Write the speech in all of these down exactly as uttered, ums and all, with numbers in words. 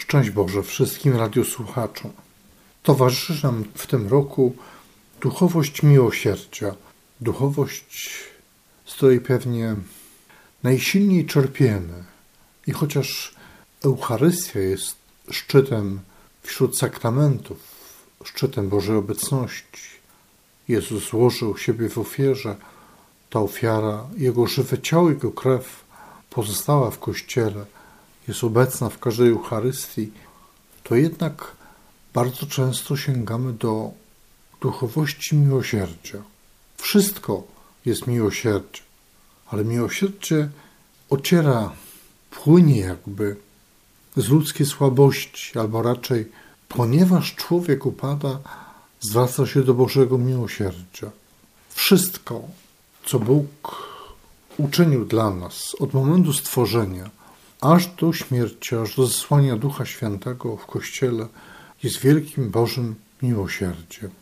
Szczęść Boże wszystkim radiosłuchaczom. Towarzyszy nam w tym roku duchowość miłosierdzia. Duchowość, z której pewnie najsilniej czerpiemy. I chociaż Eucharystia jest szczytem wśród sakramentów, szczytem Bożej obecności, Jezus złożył siebie w ofierze, ta ofiara, Jego żywe ciało, Jego krew pozostała w Kościele, jest obecna w każdej Eucharystii, to jednak bardzo często sięgamy do duchowości miłosierdzia. Wszystko jest miłosierdzie, ale miłosierdzie ociera, płynie jakby z ludzkiej słabości, albo raczej ponieważ człowiek upada, zwraca się do Bożego miłosierdzia. Wszystko, co Bóg uczynił dla nas od momentu stworzenia, aż do śmierci, aż do zesłania Ducha Świętego w Kościele, jest wielkim Bożym miłosierdziem.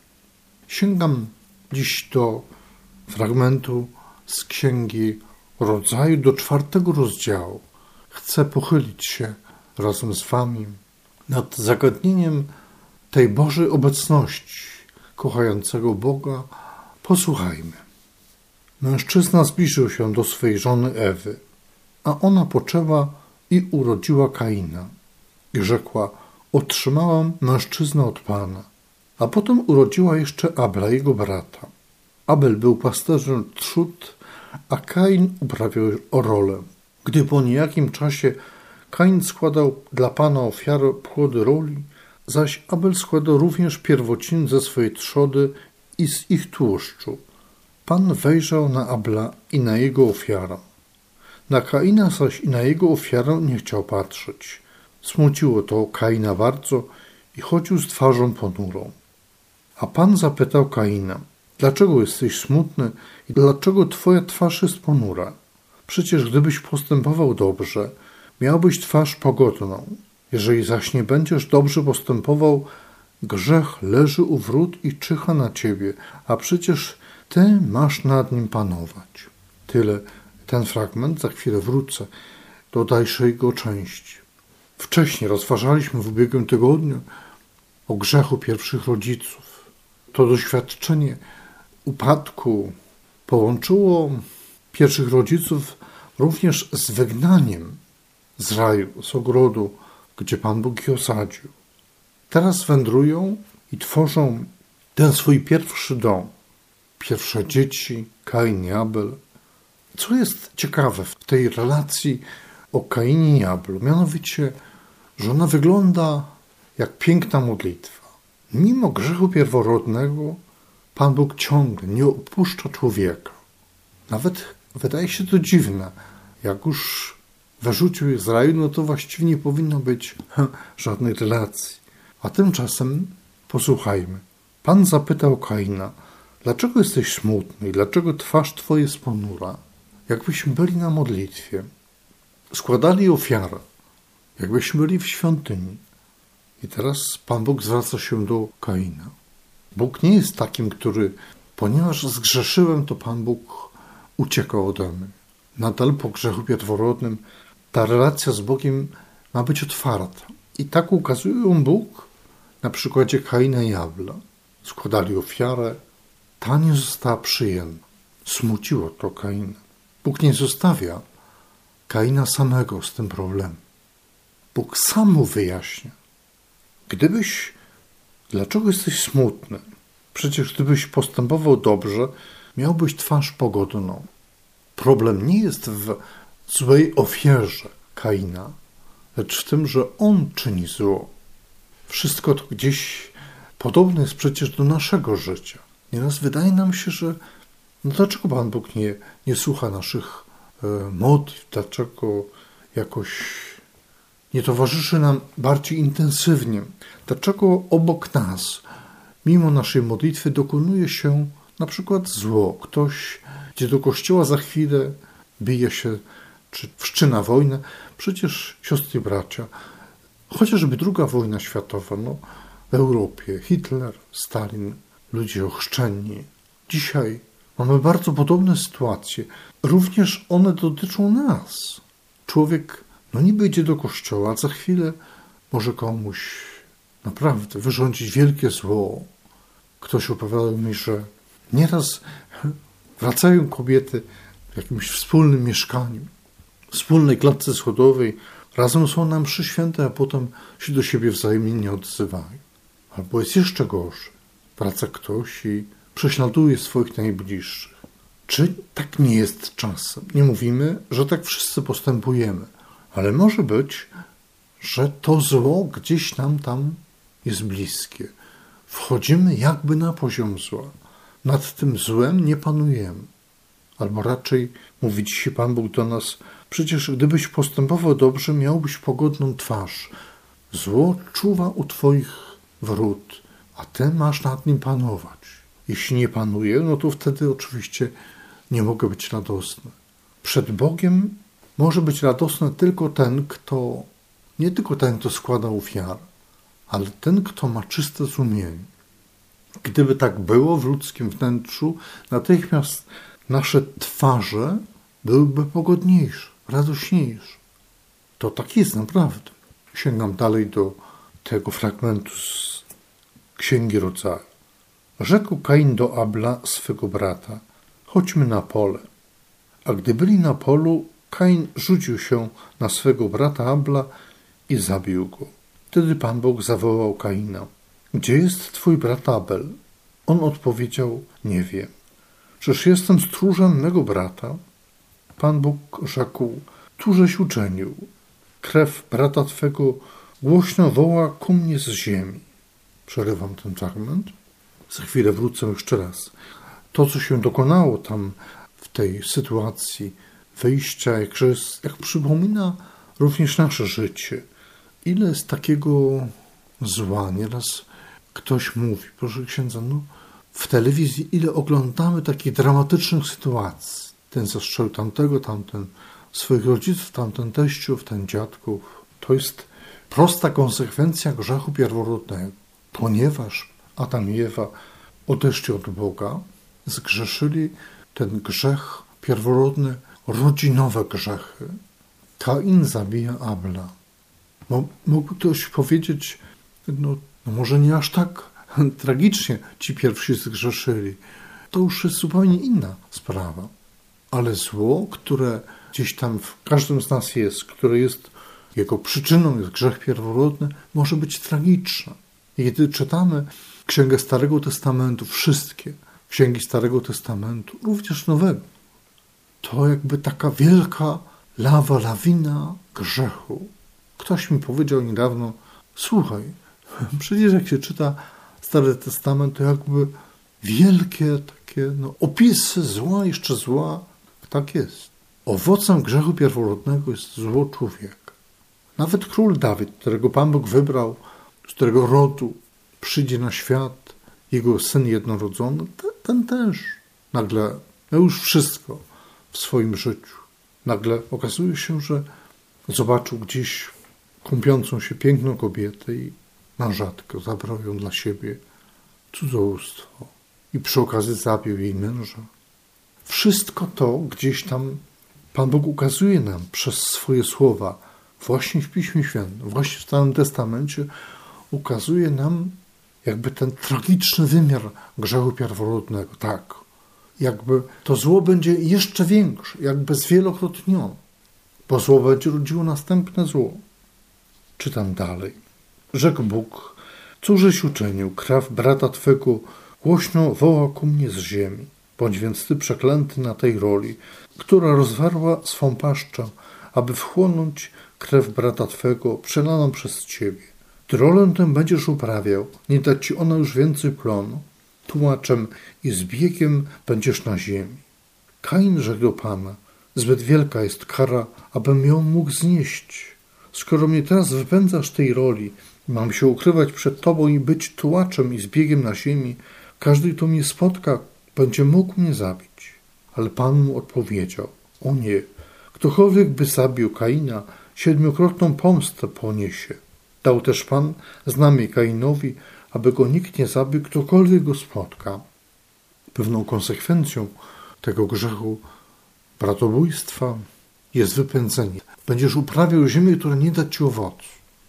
Sięgam dziś do fragmentu z Księgi Rodzaju, do czwartego rozdziału. Chcę pochylić się razem z Wami nad zagadnieniem tej Bożej obecności kochającego Boga. Posłuchajmy. Mężczyzna zbliżył się do swej żony Ewy, a ona poczęła i urodziła Kaina. I rzekła: otrzymałam mężczyznę od Pana. A potem urodziła jeszcze Abla, jego brata. Abel był pasterzem trzód, a Kain uprawiał rolę. Gdy po niejakim czasie Kain składał dla Pana ofiarę płody roli, zaś Abel składał również pierwocin ze swojej trzody i z ich tłuszczu. Pan wejrzał na Abla i na jego ofiarę. Na Kaina zaś i na jego ofiarę nie chciał patrzeć. Smuciło to Kaina bardzo i chodził z twarzą ponurą. A Pan zapytał Kaina: dlaczego jesteś smutny i dlaczego twoja twarz jest ponura? Przecież gdybyś postępował dobrze, miałbyś twarz pogodną. Jeżeli zaś nie będziesz dobrze postępował, grzech leży u wrót i czyha na ciebie, a przecież ty masz nad nim panować. Tyle ten fragment, za chwilę wrócę do dalszej jego części. Wcześniej rozważaliśmy w ubiegłym tygodniu o grzechu pierwszych rodziców. To doświadczenie upadku połączyło pierwszych rodziców również z wygnaniem z raju, z ogrodu, gdzie Pan Bóg ich osadził. Teraz wędrują i tworzą ten swój pierwszy dom. Pierwsze dzieci, Kain i Abel. Co jest ciekawe w tej relacji o Kainie i Ablu, mianowicie, że ona wygląda jak piękna modlitwa. Mimo grzechu pierworodnego Pan Bóg ciągle nie opuszcza człowieka. Nawet wydaje się to dziwne. Jak już wyrzucił ich z raju, no to właściwie nie powinno być he, żadnej relacji. A tymczasem posłuchajmy. Pan zapytał Kaina: dlaczego jesteś smutny i dlaczego twarz twoja jest ponura? Jakbyśmy byli na modlitwie. Składali ofiarę. Jakbyśmy byli w świątyni. I teraz Pan Bóg zwraca się do Kaina. Bóg nie jest takim, który, ponieważ zgrzeszyłem, to Pan Bóg uciekał ode mnie. Nadal po grzechu pierworodnym ta relacja z Bogiem ma być otwarta. I tak ukazuje ją Bóg na przykładzie Kaina i Abla. Składali ofiarę, ta nie została przyjęta. Smuciło to Kaina. Bóg nie zostawia Kaina samego z tym problemem. Bóg sam mu wyjaśnia. Gdybyś, dlaczego jesteś smutny? Przecież gdybyś postępował dobrze, miałbyś twarz pogodną. Problem nie jest w złej ofierze Kaina, lecz w tym, że on czyni zło. Wszystko to gdzieś podobne jest przecież do naszego życia. Nieraz wydaje nam się, że no dlaczego Pan Bóg nie, nie słucha naszych e, modlitw, dlaczego jakoś nie towarzyszy nam bardziej intensywnie, dlaczego obok nas, mimo naszej modlitwy, dokonuje się na przykład zło. Ktoś idzie do kościoła, za chwilę bije się, czy wszczyna wojnę. Przecież, siostry i bracia, chociażby druga wojna światowa, no, w Europie, Hitler, Stalin, ludzie ochrzczeni. Dzisiaj mamy bardzo podobne sytuacje. Również one dotyczą nas. Człowiek, no niby idzie do kościoła, a za chwilę może komuś naprawdę wyrządzić wielkie zło. Ktoś opowiadał mi, że nieraz wracają kobiety w jakimś wspólnym mieszkaniu, wspólnej klatce schodowej, razem są na mszy świętej, a potem się do siebie wzajemnie nie odzywają. Albo jest jeszcze gorzej. Wraca ktoś i prześladuje swoich najbliższych. Czy tak nie jest czasem? Nie mówimy, że tak wszyscy postępujemy, ale może być, że to zło gdzieś nam tam jest bliskie. Wchodzimy jakby na poziom zła. Nad tym złem nie panujemy. Albo raczej mówi dzisiaj Pan Bóg do nas, przecież gdybyś postępował dobrze, miałbyś pogodną twarz. Zło czuwa u twoich wrót, a ty masz nad nim panować. Jeśli nie panuje, no to wtedy oczywiście nie mogę być radosny. Przed Bogiem może być radosny tylko ten, kto, nie tylko ten, kto składa ofiarę, ale ten, kto ma czyste sumienie. Gdyby tak było w ludzkim wnętrzu, natychmiast nasze twarze byłyby pogodniejsze, radośniejsze. To tak jest naprawdę. Sięgam dalej do tego fragmentu z Księgi Rodzaju. Rzekł Kain do Abla, swego brata, chodźmy na pole. A gdy byli na polu, Kain rzucił się na swego brata Abla i zabił go. Wtedy Pan Bóg zawołał Kaina. Gdzie jest twój brat Abel? On odpowiedział, nie wiem. Czyż jestem stróżem mego brata? Pan Bóg rzekł, któżeś uczynił. Krew brata twego głośno woła ku mnie z ziemi. Przerywam ten fragment. Za chwilę wrócę jeszcze raz. To, co się dokonało tam w tej sytuacji wyjścia, jak, jest, jak przypomina również nasze życie. Ile jest takiego zła? Nieraz ktoś mówi, proszę księdza, no w telewizji ile oglądamy takich dramatycznych sytuacji. Ten zastrzelił tamtego, tamten swoich rodziców, tamten teściów, ten dziadków. To jest prosta konsekwencja grzechu pierworodnego. Ponieważ Adam i Ewa odeszli od Boga, zgrzeszyli ten grzech pierworodny, rodzinowe grzechy. Kain zabija Abla. Mógłby ktoś powiedzieć, no, no może nie aż tak tragicznie ci pierwsi zgrzeszyli. To już jest zupełnie inna sprawa. Ale zło, które gdzieś tam w każdym z nas jest, które jest jego przyczyną, jest grzech pierworodny, może być tragiczne. I kiedy czytamy Księgę Starego Testamentu, wszystkie księgi Starego Testamentu, również Nowego, to jakby taka wielka lawa, lawina grzechu. Ktoś mi powiedział niedawno, słuchaj, przecież jak się czyta Stary Testament, to jakby wielkie takie no, opisy zła, jeszcze zła. Tak jest. Owocem grzechu pierworodnego jest zło człowieka. Nawet król Dawid, którego Pan Bóg wybrał, z którego rodu przyjdzie na świat jego syn jednorodzony, ten, ten też nagle miał już wszystko w swoim życiu. Nagle okazuje się, że zobaczył gdzieś kąpiącą się piękną kobietę i mężatkę zabrał ją dla siebie, cudzołóstwo, i przy okazji zabił jej męża. Wszystko to gdzieś tam Pan Bóg ukazuje nam przez swoje słowa, właśnie w Piśmie Świętym, właśnie w Starym Testamencie ukazuje nam jakby ten tragiczny wymiar grzechu pierworodnego. Tak, jakby to zło będzie jeszcze większe, jakby zwielokrotnione, bo zło będzie rodziło następne zło. Czytam dalej. Rzekł Bóg, cóżeś uczynił, krew brata twego głośno woła ku mnie z ziemi. Bądź więc ty przeklęty na tej roli, która rozwarła swą paszczę, aby wchłonąć krew brata twego przelaną przez ciebie. Ty rolę tę będziesz uprawiał, nie da ci ona już więcej plonu. Tułaczem i zbiegiem będziesz na ziemi. Kain rzekł do Pana, zbyt wielka jest kara, abym ją mógł znieść. Skoro mnie teraz wypędzasz tej roli, mam się ukrywać przed tobą i być tułaczem i zbiegiem na ziemi, każdy, kto mnie spotka, będzie mógł mnie zabić. Ale Pan mu odpowiedział, o nie, ktokolwiek by zabił Kaina, siedmiokrotną pomstę poniesie. Dał też Pan znamię Kainowi, aby go nikt nie zabił, ktokolwiek go spotka. Pewną konsekwencją tego grzechu bratobójstwa jest wypędzenie. Będziesz uprawiał ziemię, która nie da ci owocu.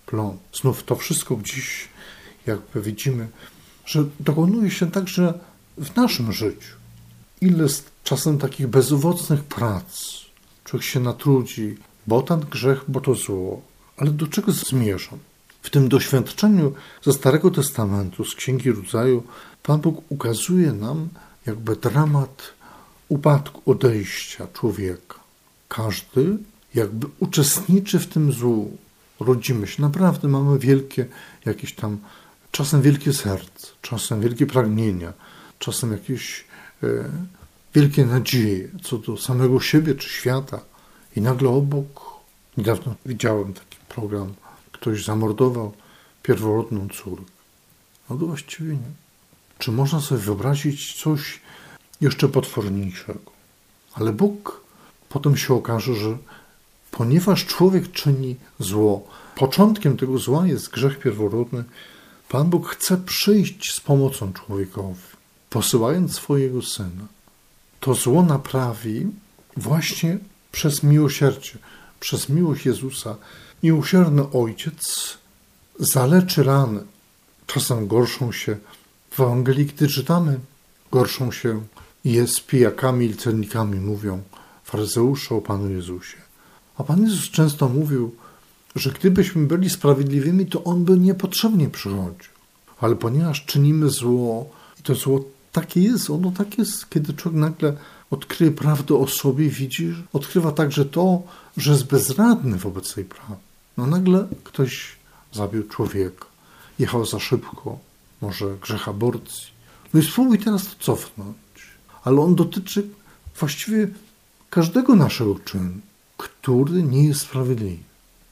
plon. Znów to wszystko gdzieś, jakby widzimy, że dokonuje się także w naszym życiu. Ile jest czasem takich bezowocnych prac. Człowiek się natrudzi, bo ten grzech, bo to zło. Ale do czego zmierzam? W tym doświadczeniu ze Starego Testamentu, z Księgi Rodzaju, Pan Bóg ukazuje nam jakby dramat upadku, odejścia człowieka. Każdy jakby uczestniczy w tym złu. Rodzimy się, naprawdę mamy wielkie, jakieś tam, czasem wielkie serce, czasem wielkie pragnienia, czasem jakieś e, wielkie nadzieje co do samego siebie czy świata. I nagle obok, niedawno widziałem taki program, ktoś zamordował pierworodną córkę. No to właściwie nie. Czy można sobie wyobrazić coś jeszcze potworniejszego? Ale Bóg potem się okaże, że ponieważ człowiek czyni zło, początkiem tego zła jest grzech pierworodny, Pan Bóg chce przyjść z pomocą człowiekowi, posyłając swojego Syna. To zło naprawi właśnie przez miłosierdzie, przez miłość Jezusa. Miłosierny Ojciec zaleczy rany. Czasem gorszą się, w Ewangelii, gdy czytamy, gorszą się je z pijakami i celnikami, mówią faryzeusze o Panu Jezusie. A Pan Jezus często mówił, że gdybyśmy byli sprawiedliwymi, to On by niepotrzebnie przychodził. Ale ponieważ czynimy zło, i to zło takie jest, ono tak jest, kiedy człowiek nagle odkryje prawdę o sobie, widzi, odkrywa także to, że jest bezradny wobec tej prawdy. No nagle ktoś zabił człowieka, jechał za szybko, może grzech aborcji. No i spróbuj teraz to cofnąć. Ale on dotyczy właściwie każdego naszego czynu, który nie jest sprawiedliwy.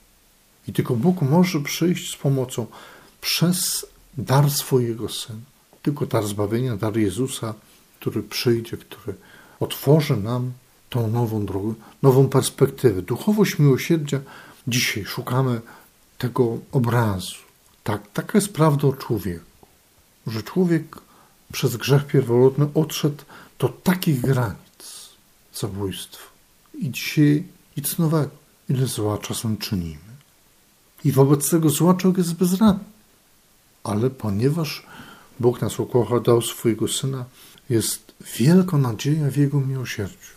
I tylko Bóg może przyjść z pomocą przez dar swojego Syna. Tylko dar zbawienia, dar Jezusa, który przyjdzie, który otworzy nam tą nową drogę, nową perspektywę. Duchowość miłosierdzia. Dzisiaj szukamy tego obrazu. Tak, taka jest prawda o człowieku, że człowiek przez grzech pierworodny odszedł do takich granic zabójstwa. I dzisiaj nic nowego. Ile zła czasem czynimy. I wobec tego zła człowiek jest bezradny. Ale ponieważ Bóg nas ukochał, dał swojego Syna, jest wielka nadzieja w Jego miłosierdziu.